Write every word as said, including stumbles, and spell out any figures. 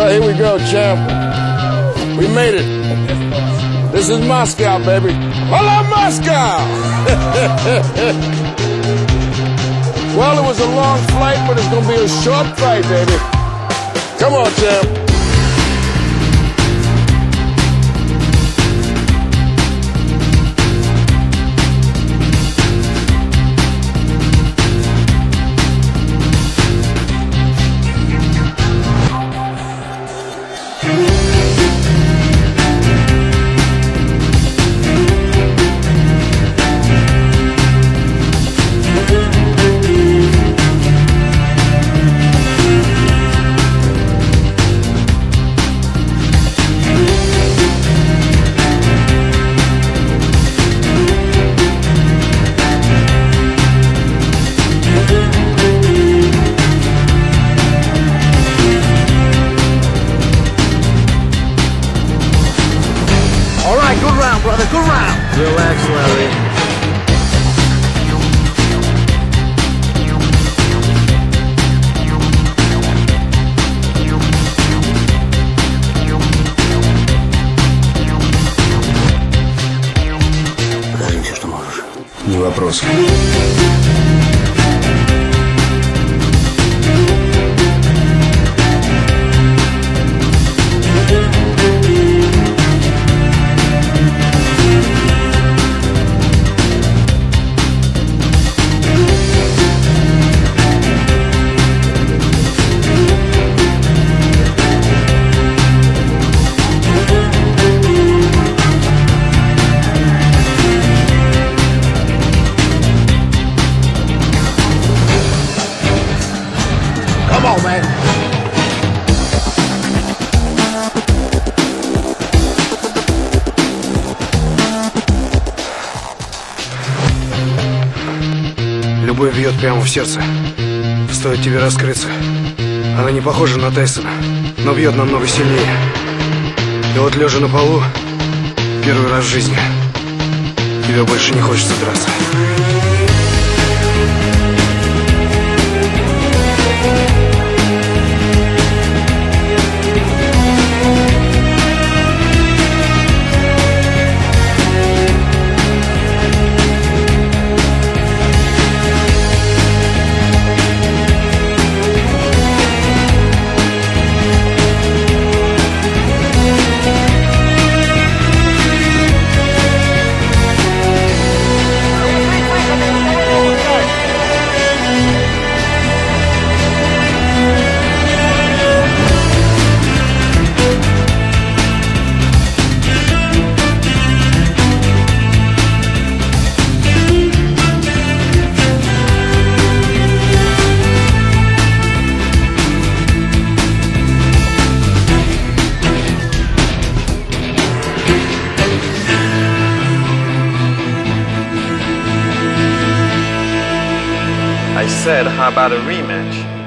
Well, here we go, champ. We made it. This is Moscow, baby. Hello, Moscow! Well, it was a long flight, but it's gonna be a short fight, baby. Come on, champ. All right, good round, brother, good round. Relax, Larry. Покажи все, что можешь. Не вопрос. Come on, man. Любовь бьет прямо в сердце. Стоит тебе раскрыться. Она не похожа на Тайсона, но бьет намного сильнее. И вот лежа на полу, первый раз в жизни, тебе больше не хочется драться. I said, how about a rematch?